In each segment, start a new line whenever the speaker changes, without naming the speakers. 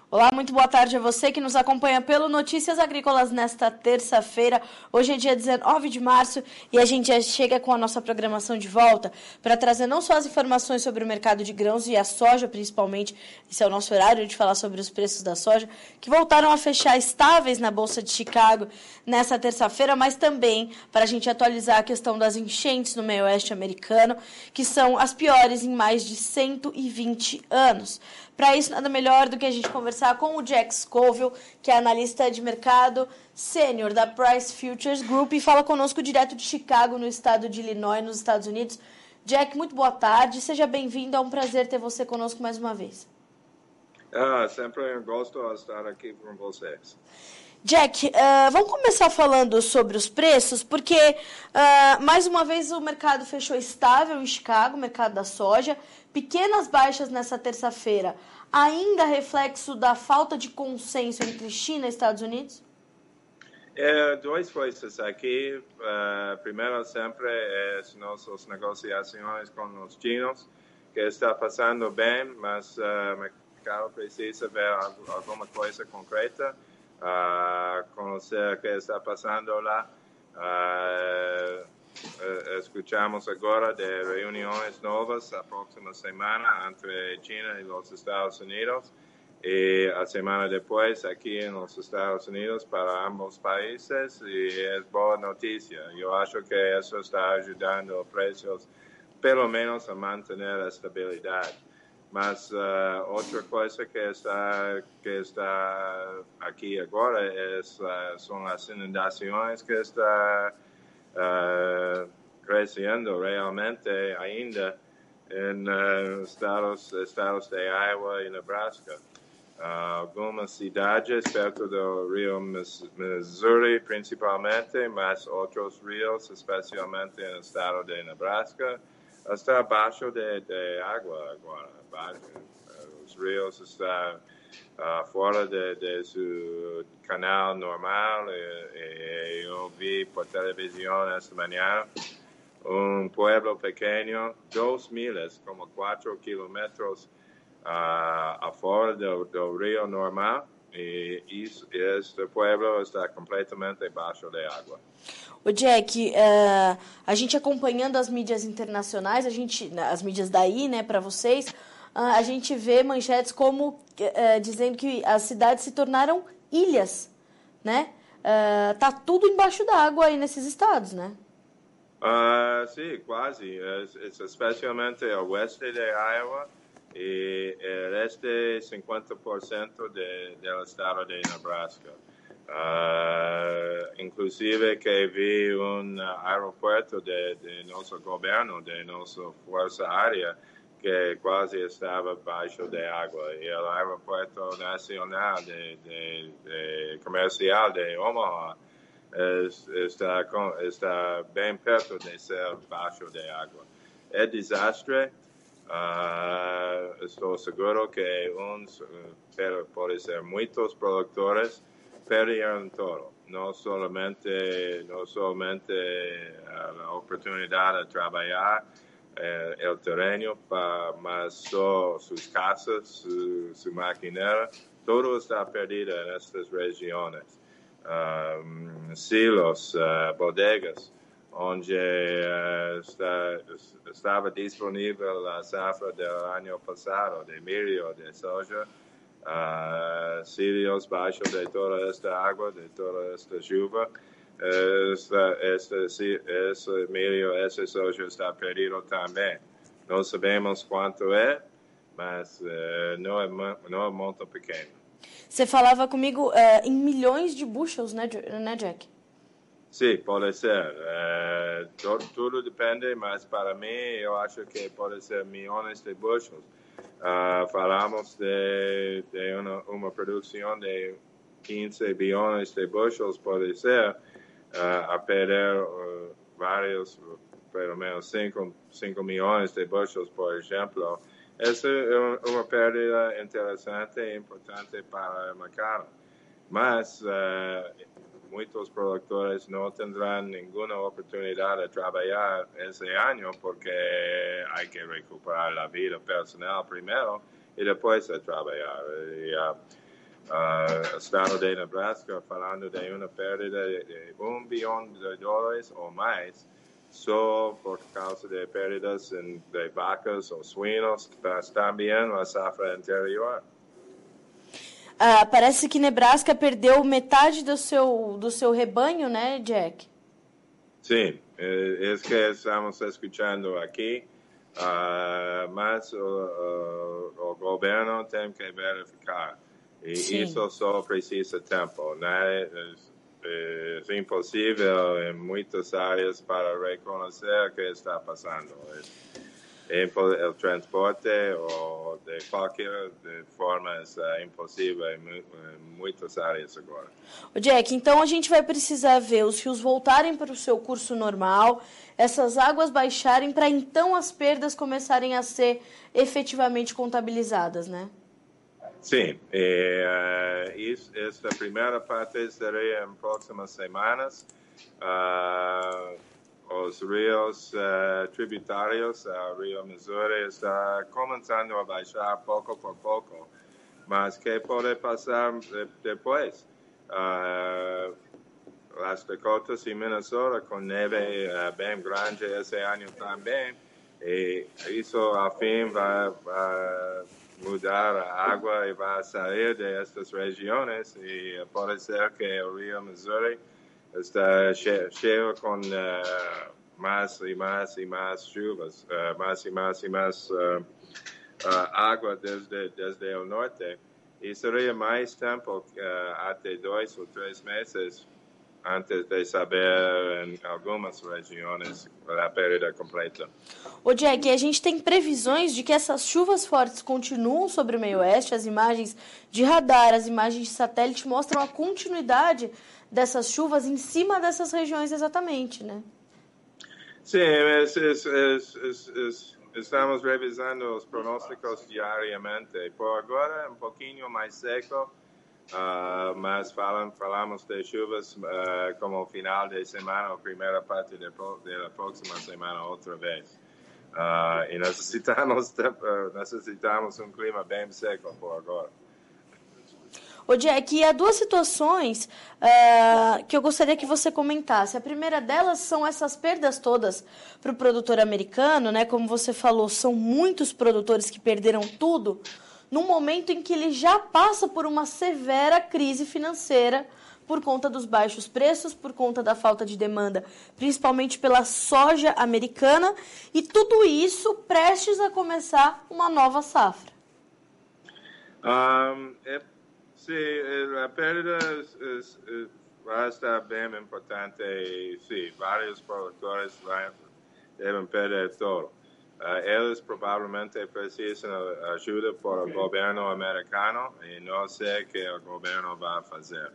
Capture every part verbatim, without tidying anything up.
Olá, muito boa tarde a você que nos acompanha pelo Notícias Agrícolas nesta terça-feira. Hoje é dia dezenove de março e a gente já chega com a nossa programação de volta para trazer não só as informações sobre o mercado de grãos e a soja, principalmente, esse é o nosso horário de falar sobre os preços da soja, que voltaram a fechar estáveis na Bolsa de Chicago nesta terça-feira, mas também para a gente atualizar a questão das enchentes no meio oeste americano, que são as piores em mais de cento e vinte anos. Para isso, nada melhor do que a gente conversar com o Jack Scoville, que é analista de mercado sênior da Price Futures Group e fala conosco direto de Chicago, no estado de Illinois, nos Estados Unidos. Jack, muito boa tarde, seja bem-vindo, é um prazer ter você conosco mais uma vez.
Ah, sempre um gosto de estar aqui com vocês.
Jack, uh, vamos começar falando sobre os preços, porque, uh, mais uma vez, o mercado fechou estável em Chicago, o mercado da soja. Pequenas baixas nessa terça-feira, ainda reflexo da falta de consenso entre China e Estados Unidos?
É, duas coisas aqui. Uh, primeiro, sempre, é as nossas negociações com os chinos, que está passando bem, mas uh, o mercado precisa ver alguma coisa concreta. Uh, conhecer o que está passando lá. Uh, uh, escuchamos agora de reuniões novas a próxima semana entre China e os Estados Unidos e a semana depois aqui nos Estados Unidos para ambos países e é boa notícia. Eu acho que isso está ajudando os preços pelo menos a manter a estabilidade. Mas uh, outra coisa que está, que está aqui agora é, uh, são as inundações que estão uh, crescendo realmente ainda em uh, estados, estados de Iowa e Nebraska. Uh, algumas cidades perto do rio Missouri principalmente, mas outros rios, especialmente no estado de Nebraska, está abaixo de, de água agora. Os rios estão uh, fora de, de seu canal normal e, e eu vi por televisão esta manhã um pueblo pequeno, dois milhas, como quatro quilômetros uh, afora do, do rio normal e isso, este pueblo está completamente abaixo de água.
O Jack, uh, a gente acompanhando as mídias internacionais, a gente, as mídias daí, né, para vocês, uh, a gente vê manchetes como uh, dizendo que as cidades se tornaram ilhas, né? Uh, tá tudo embaixo da água aí nesses estados, né?
Uh, sim, quase. Es, especialmente o oeste de Iowa e o este cinquenta por cento de, do estado de Nebraska. Uh, inclusive que vi um aeroporto de, de nosso governo, de nossa força aérea, que quase estava baixo de água. E o aeroporto nacional de, de, de comercial de Omaha es, está, está bem perto de ser baixo de água. É desastre. Uh, estou seguro que uns, pode ser muitos produtores, perderam todo, não somente, não somente a oportunidade de trabalhar eh, o terreno, mas só suas casas, su, su maquinária, tudo está perdido nestas regiões. Um, silos, uh, bodegas, onde uh, está, estava disponível a safra do ano passado, de milho, de soja, Uh, sírios baixo de toda esta água, de toda esta chuva, esta, esta, esse milho, esse soja está perdido também. Não sabemos quanto é, mas uh, não, é, não é muito pequeno.
Você falava comigo uh, em milhões de bushels, né, né, Jack?
Sim, pode ser. Uh, tudo, tudo depende, mas para mim eu acho que pode ser milhões de bushels. Uh, falamos de, de uma, uma produção de quinze bilhões de bushels, pode ser, uh, a perder uh, vários, pelo menos cinco milhões de bushels, por exemplo. Essa é uma perda interessante e importante para o mercado. Mas uh, muitos produtores não terão nenhuma oportunidade de trabalhar esse ano porque há que recuperar a vida personal primeiro e depois de trabalhar. E, uh, uh, estado de Nebraska hablando de una pérdida de, de un billón de dólares o más solo por causa de pérdidas en, de vacas o suínos, mas también la zafra anterior.
Ah, parece que Nebraska perdeu metade do seu, do seu rebanho, né, Jack?
Sim, é, é que estamos escutando aqui, uh, mas o, o, o governo tem que verificar. E
Sim.
isso só precisa tempo, né? É, é impossível em muitas áreas para reconhecer o que está passando. É, o transporte ou de qualquer de forma é impossível em, em muitas áreas agora.
O Jack, então a gente vai precisar ver os rios voltarem para o seu curso normal, essas águas baixarem para então as perdas começarem a ser efetivamente contabilizadas, né?
Sim, e, uh, isso, esta primeira parte seria em próximas semanas. Uh, os rios uh, tributários, o uh, Rio Missouri está começando a baixar pouco por pouco, mas que pode passar de, depois? Uh, Las Dakotas e Minnesota com neve uh, bem grande esse ano também, e isso ao fim vai, vai mudar a água e vai sair destas regiões, e pode ser que o Rio Missouri está cheio, cheio com uh, mais e mais e mais chuvas, uh, mais e mais e mais uh, uh, água desde, desde o norte. E seria mais tempo, uh, até dois ou três meses, antes de saber em algumas regiões a perda completa.
Ô Jack, a gente tem previsões de que essas chuvas fortes continuam sobre o meio oeste. As imagens de radar, as imagens de satélite mostram a continuidade dessas chuvas em cima dessas regiões exatamente, né?
Sim, es, es, es, es, es, estamos revisando os pronósticos diariamente. Por agora, um pouquinho mais seco, uh, mas falam, falamos de chuvas uh, como final de semana ou primeira parte de, de la próxima semana outra vez. Uh, e necessitamos, necessitamos um clima bem seco por agora.
Ô Jack, há duas situações uh, que eu gostaria que você comentasse. A primeira delas são essas perdas todas para o produtor americano, né? Como você falou, são muitos produtores que perderam tudo num momento em que ele já passa por uma severa crise financeira por conta dos baixos preços, por conta da falta de demanda, principalmente pela soja americana, e tudo isso prestes a começar uma nova safra.
Um, é... Sim, a perda vai estar bem importante e sim, vários produtores devem perder todo. Uh, eles provavelmente precisam de ajuda por o governo americano e não sei o que o governo vai fazer.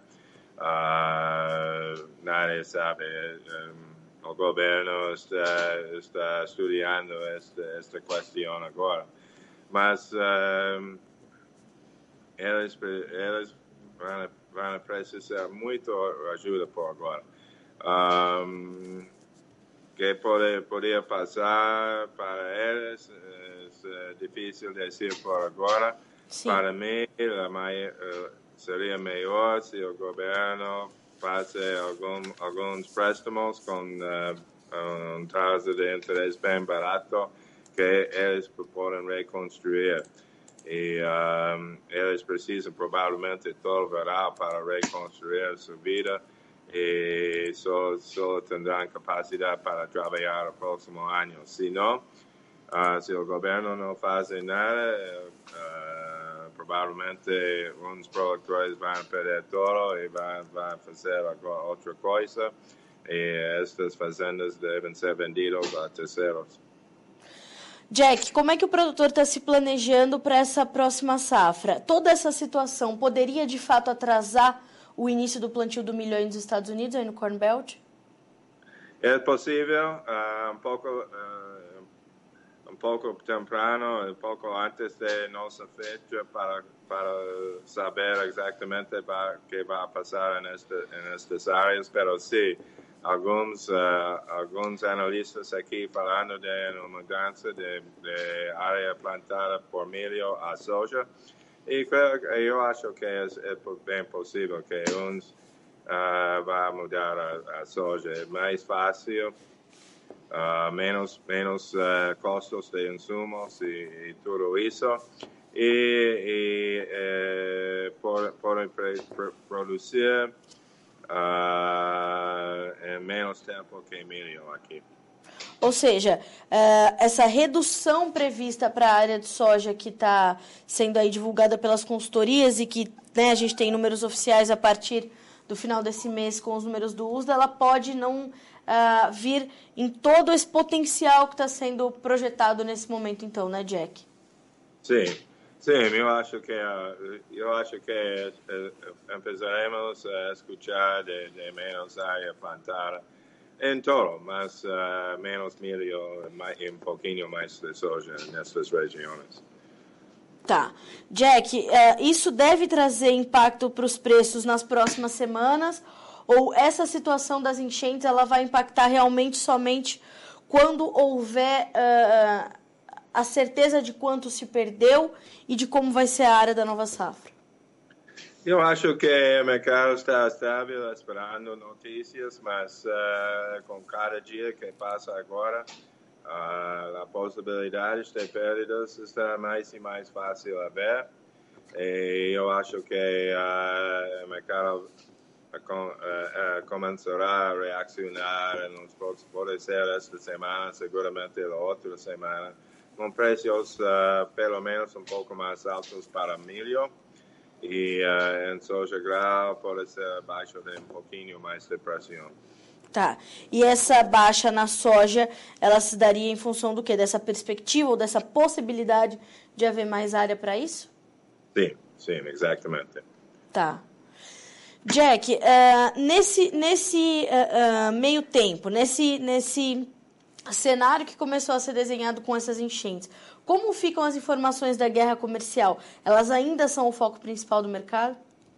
Uh, nadie sabe. Um, o governo está, está estudando esta, esta questão agora. Mas um, Eles, eles vão, vão precisar muito ajuda por agora. Um, que pode, poderia passar para eles é difícil dizer por agora.
Sim.
Para mim, mai, seria melhor se o governo faça algum, alguns préstamos com uh, um taxa de interesse bem barato que eles podem reconstruir. E um, eles precisam provavelmente todo o verão para reconstruir sua vida e só, só terão capacidade para trabalhar no próximo ano. Se não, uh, se o governo não faz nada, uh, provavelmente uns produtores vão perder tudo e vão, vão fazer outra coisa e estas fazendas devem ser vendidas a terceiros.
Jack, como é que o produtor está se planejando para essa próxima safra? Toda essa situação poderia, de fato, atrasar o início do plantio do milho aí nos Estados Unidos, aí no Corn Belt?
É possível, uh, um pouco uh, um pouco temprano, um pouco antes de nossa fecha para, para saber exatamente o que vai passar nesta, nestas áreas, mas sim, alguns, uh, alguns analistas aqui falando de uma mudança de, de área plantada por milho a soja E eu acho que é, é bem possível que uns uh, vá mudar a, a soja. É mais fácil, uh, menos, menos uh, custos de insumos e, e tudo isso. E, e eh, por, por, por produzir uh, em menos tempo que milho aqui.
Ou seja, uh, essa redução prevista para a área de soja que está sendo aí divulgada pelas consultorias e que, né, a gente tem números oficiais a partir do final desse mês com os números do U S D A, ela pode não uh, vir em todo esse potencial que está sendo projetado nesse momento, então, né, Jack?
Sim. Sim, eu acho que eu acho que empezaremos a escuchar de, de menos área plantada em todo, mas uh, menos milho e um pouquinho mais de soja nessas regiões.
Tá. Jack, uh, isso deve trazer impacto para os preços nas próximas semanas? Ou essa situação das enchentes ela vai impactar realmente somente quando houver Uh, a certeza de quanto se perdeu e de como vai ser a área da nova safra?
Eu acho que o mercado está estável, esperando notícias, mas uh, com cada dia que passa agora, uh, a possibilidade de perdas está mais e mais fácil a ver. E eu acho que uh, o mercado com, uh, uh, começará a reaccionar nos próximos, pode ser esta semana, seguramente a outra semana, com preços uh, pelo menos um pouco mais altos para milho e uh, em soja grau pode ser abaixo de um pouquinho mais de pressão.
Tá. E essa baixa na soja, ela se daria em função do quê? Dessa perspectiva ou dessa possibilidade de haver mais área para isso?
Sim, sim, exatamente.
Tá. Jack, uh, nesse, nesse uh, uh, meio tempo, nesse... nesse cenário que começou a ser desenhado com essas enchentes, como ficam as informações da guerra comercial? Elas ainda são o foco principal do mercado?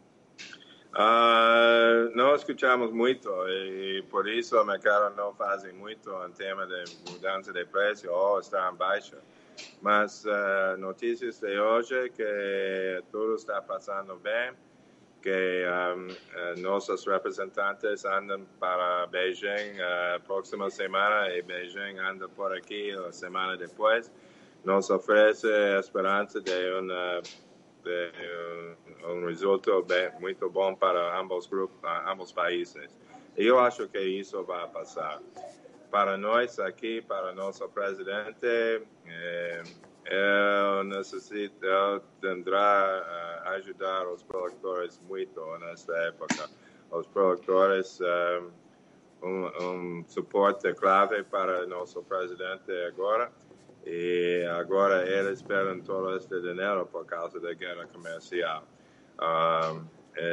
Uh, não escutamos muito e por isso o mercado não faz muito em tema de mudança de preço ou está em baixa. Mas uh, notícias de hoje que tudo está passando bem, que um, uh, nossos representantes andam para Beijing a uh, próxima semana e Beijing anda por aqui a semana depois. Nos oferece a esperança de, uma, de um, um resultado bem, muito bom para ambos grupos, uh, ambos países. E eu acho que isso vai passar. Para nós aqui, para nosso presidente, eh, eu necessito, eu tentará uh, ajudar os produtores muito nesta época. Os produtores, um, um, um suporte clave para nosso presidente agora. E agora eles esperam todo este dinheiro por causa da guerra comercial. Um,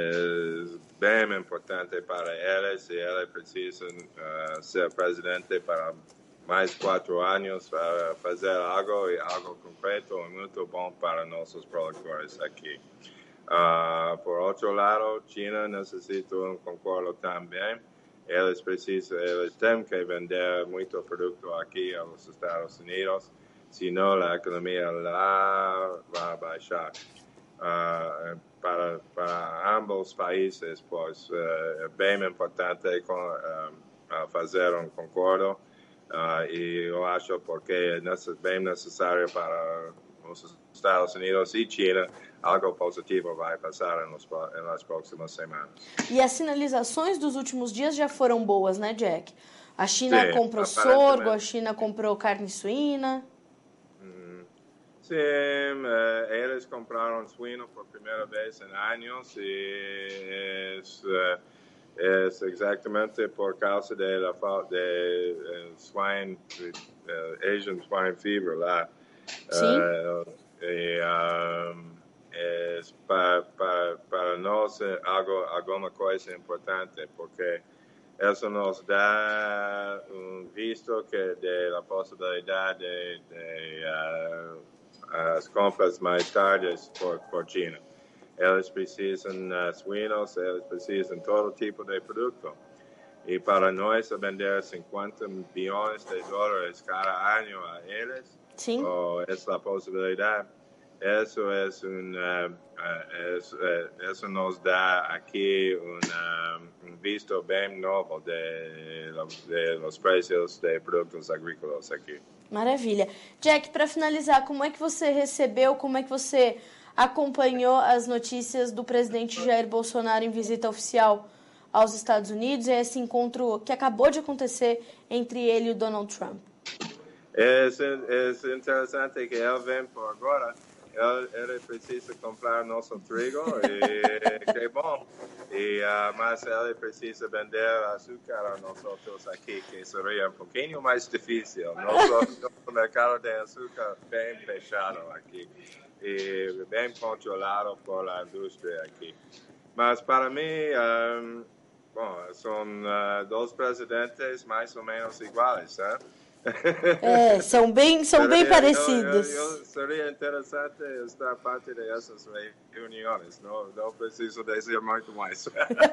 é bem importante para eles e eles precisam uh, ser presidente para mais quatro anos para fazer algo e algo concreto e muito bom para nossos produtores aqui. Uh, por outro lado, China necessita um concordo também. Eles precisam, eles têm que vender muito produto aqui aos Estados Unidos, senão a economia lá vai baixar. Uh, para, para ambos países, pois uh, é bem importante com, uh, fazer um concordo. Uh, e eu acho porque é bem necessário para os Estados Unidos e China, algo positivo vai passar nos, nas próximas semanas.
E as sinalizações dos últimos dias já foram boas, né, Jack? A China
Sim,
comprou sorgo, a China comprou carne suína.
Hum, sim, uh, eles compraram suíno por primeira vez em anos e uh, es exatamente por causa de la falta de uh, swine, uh, Asian swine fever lá.
Sim.
Uh, e, um, es para, para, para nós algo, alguma coisa importante, porque isso nos dá um visto que de la possibilidade de, de uh, as compras mais tardes por, por China. Eles precisam uh, suínos, eles precisam todo tipo de produto. E para nós vender cinquenta bilhões de dólares cada ano a eles,
Sim.
ou essa possibilidade, isso, é um, uh, isso, isso nos dá aqui um, um visto bem novo de, de los preços de produtos agrícolas aqui.
Maravilha. Jack, para finalizar, como é que você recebeu, como é que você acompanhou as notícias do presidente Jair Bolsonaro em visita oficial aos Estados Unidos e esse encontro que acabou de acontecer entre ele e o Donald Trump?
É, é interessante que ele vem por agora. Ele, ele precisa comprar nosso trigo e que é bom. E, uh, mas ele precisa vender açúcar a nós outros aqui, que seria um pouquinho mais difícil. Nosso, nosso mercado de açúcar bem fechado aqui e bem controlado por a indústria aqui. Mas para mim, um, bom, são uh, dois presidentes mais ou menos iguais, né?
É, são bem, são
seria,
bem parecidos.
Eu, eu, eu, seria interessante estar parte dessas reuniões, não, não preciso dizer muito mais.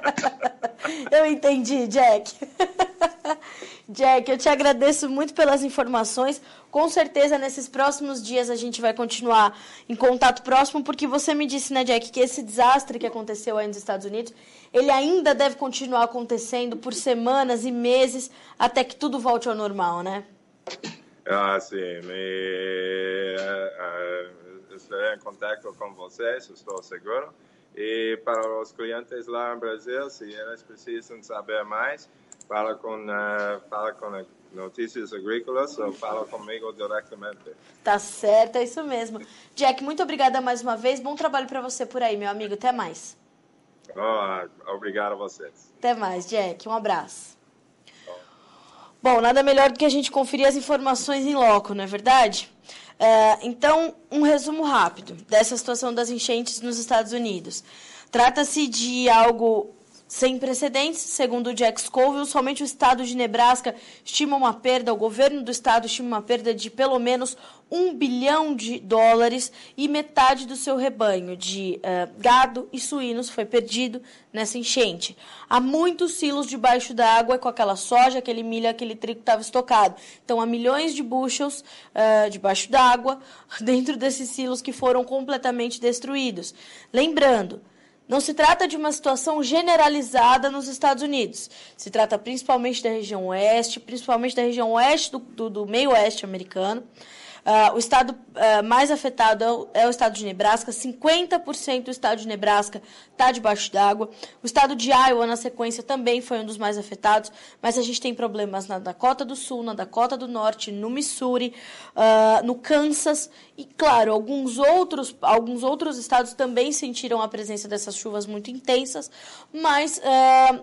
Eu entendi, Jack. Jack, eu te agradeço muito pelas informações. Com certeza, nesses próximos dias, a gente vai continuar em contato próximo, porque você me disse, né, Jack, que esse desastre que aconteceu aí nos Estados Unidos, ele ainda deve continuar acontecendo por semanas e meses, até que tudo volte ao normal, né?
Ah, sim. Me, uh, uh, estarei em contato com vocês, estou seguro. E para os clientes lá no Brasil, se eles precisam saber mais, fala com, uh, fala com Notícias Agrícolas ou fala comigo diretamente.
Tá certo, é isso mesmo. Jack, muito obrigada mais uma vez. Bom trabalho para você por aí, meu amigo. Até mais.
Oh, obrigado a vocês.
Até mais, Jack. Um abraço. Bom, nada melhor do que a gente conferir as informações em loco, não é verdade? Uh, então, um resumo rápido dessa situação das enchentes nos Estados Unidos. Trata-se de algo sem precedentes, segundo o Jack Scoville. Somente o estado de Nebraska estima uma perda, o governo do estado estima uma perda de pelo menos um bilhão de dólares e metade do seu rebanho de uh, gado e suínos foi perdido nessa enchente. Há muitos silos debaixo da água com aquela soja, aquele milho, aquele trigo que estava estocado. Então, há milhões de bushels uh, debaixo da água dentro desses silos que foram completamente destruídos. Lembrando, não se trata de uma situação generalizada nos Estados Unidos. Se trata principalmente da região oeste, principalmente da região oeste do, do, do meio oeste americano. Uh, o estado uh, mais afetado é o, é o estado de Nebraska. cinquenta por cento do estado de Nebraska está debaixo d'água. O estado de Iowa, na sequência, também foi um dos mais afetados, mas a gente tem problemas na Dakota do Sul, na Dakota do Norte, no Missouri, uh, no Kansas e, claro, alguns outros, alguns outros estados também sentiram a presença dessas chuvas muito intensas, mas uh,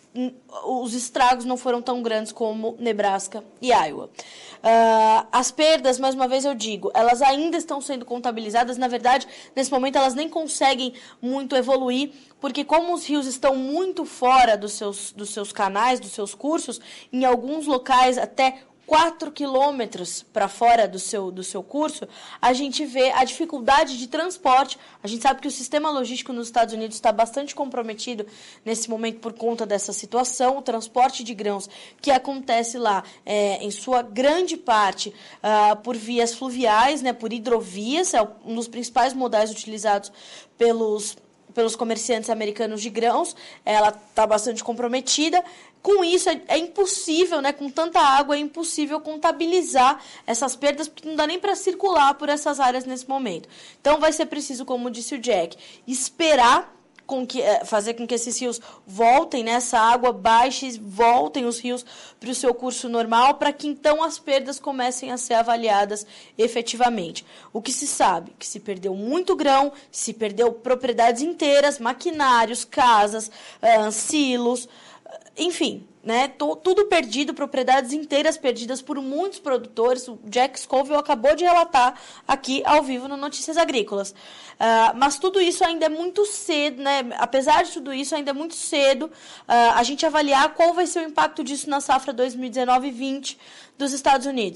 os estragos não foram tão grandes como Nebraska e Iowa. Uh, as perdas, mais uma vez eu digo, elas ainda estão sendo contabilizadas. Na verdade, nesse momento elas nem conseguem muito evoluir, porque como os rios estão muito fora dos seus, dos seus canais, dos seus cursos, em alguns locais até quatro quilômetros para fora do seu, do seu curso, a gente vê a dificuldade de transporte. A gente sabe que o sistema logístico nos Estados Unidos está bastante comprometido nesse momento por conta dessa situação. O transporte de grãos que acontece lá, é, em sua grande parte, uh, por vias fluviais, né, por hidrovias, é um dos principais modais utilizados pelos, pelos comerciantes americanos de grãos. Ela está bastante comprometida. Com isso, é, é impossível, né, com tanta água, é impossível contabilizar essas perdas, porque não dá nem para circular por essas áreas nesse momento. Então, vai ser preciso, como disse o Jack, esperar com que, fazer com que esses rios voltem, né, essa água baixe, voltem os rios para o seu curso normal, para que então as perdas comecem a ser avaliadas efetivamente. O que se sabe? Que se perdeu muito grão, se perdeu propriedades inteiras, maquinários, casas, uh, silos, enfim, né, tô, tudo perdido, propriedades inteiras perdidas por muitos produtores. O Jack Scoville acabou de relatar aqui ao vivo no Notícias Agrícolas. Uh, mas tudo isso ainda é muito cedo, né? Apesar de tudo isso, ainda é muito cedo uh, a gente avaliar qual vai ser o impacto disso na safra dois mil e dezenove vinte dos Estados Unidos.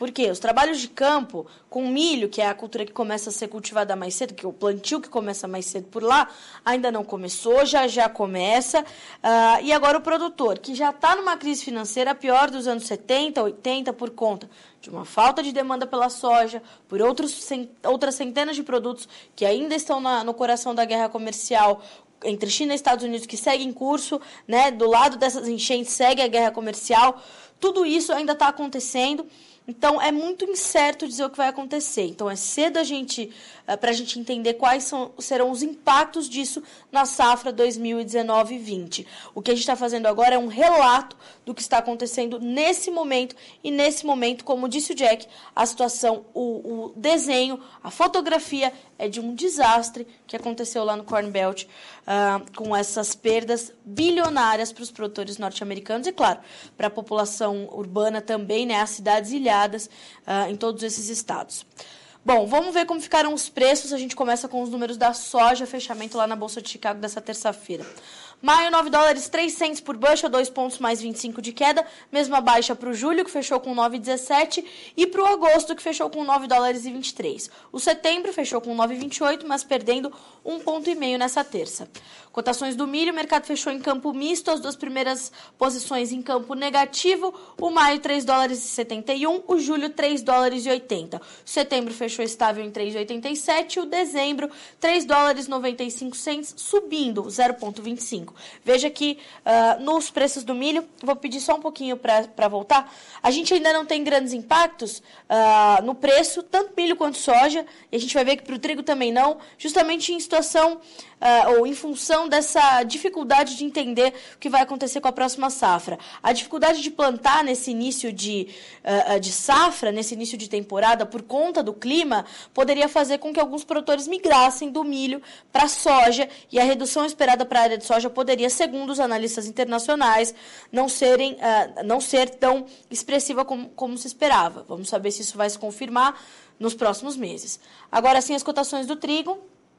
Por quê? Os trabalhos de campo, com milho, que é a cultura que começa a ser cultivada mais cedo, que é o plantio que começa mais cedo por lá, ainda não começou, já já começa. Uh, e agora o produtor, que já está numa crise financeira pior dos anos setenta, oitenta, por conta de uma falta de demanda pela soja, por outros, outras centenas de produtos que ainda estão na, no coração da guerra comercial entre China e Estados Unidos, que segue em curso, né? Do lado dessas enchentes segue a guerra comercial. Tudo isso ainda está acontecendo. Então, é muito incerto dizer o que vai acontecer. Então, é cedo a gente, uh, para a gente entender quais são, serão os impactos disso na safra dois mil e dezenove vinte. O que a gente está fazendo agora é um relato do que está acontecendo nesse momento. E, nesse momento, como disse o Jack, a situação, o, o desenho, a fotografia é de um desastre que aconteceu lá no Corn Belt, uh, com essas perdas bilionárias para os produtores norte-americanos e, claro, para a população urbana também, né, as cidades ilhadas Uh, em todos esses estados. Bom, vamos ver como ficaram os preços. A gente começa com os números da soja, fechamento lá na Bolsa de Chicago dessa terça-feira. Maio, nove dólares e três centavos por bushel, dois pontos mais vinte e cinco de queda. Mesma baixa para o julho, que fechou com nove dólares e dezessete, e para o agosto, que fechou com nove dólares e vinte e três. O setembro fechou com nove dólares e vinte e oito, mas perdendo um ponto e meio nessa terça. Cotações do milho, o mercado fechou em campo misto, as duas primeiras posições em campo negativo. O maio, três dólares e setenta e um, o julho, três dólares e oitenta. O setembro fechou estável em três dólares e oitenta e sete, o dezembro, três dólares e noventa e cinco centavos, subindo zero vírgula vinte e cinco. Veja que uh, nos preços do milho, vou pedir só um pouquinho para voltar, a gente ainda não tem grandes impactos uh, no preço, tanto milho quanto soja, e a gente vai ver que para o trigo também não, justamente em situação uh, ou em função dessa dificuldade de entender o que vai acontecer com a próxima safra. A dificuldade de plantar nesse início de, uh, de safra, nesse início de temporada, por conta do clima, poderia fazer com que alguns produtores migrassem do milho para a soja, e a redução esperada para a área de soja poderia, segundo os analistas internacionais, não, serem, uh, não ser tão expressiva como, como se esperava. Vamos saber se isso vai se confirmar nos próximos meses. Agora sim, as cotações do trigo.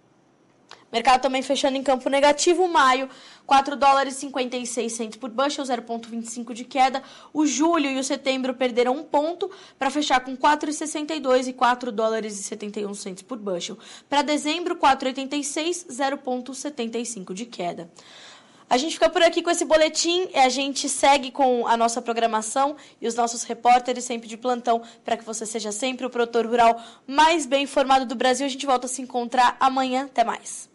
Mercado também fechando em campo negativo. Maio, quatro dólares e cinquenta e seis centavos por bushel, zero vírgula vinte e cinco de queda. O julho e o setembro perderam um ponto para fechar com quatro dólares e sessenta e dois e quatro dólares e setenta e um centavos por bushel. Para dezembro, quatro dólares e oitenta e seis, zero vírgula setenta e cinco de queda. A gente fica por aqui com esse boletim, a gente segue com a nossa programação e os nossos repórteres sempre de plantão para que você seja sempre o produtor rural mais bem informado do Brasil. A gente volta a se encontrar amanhã. Até mais.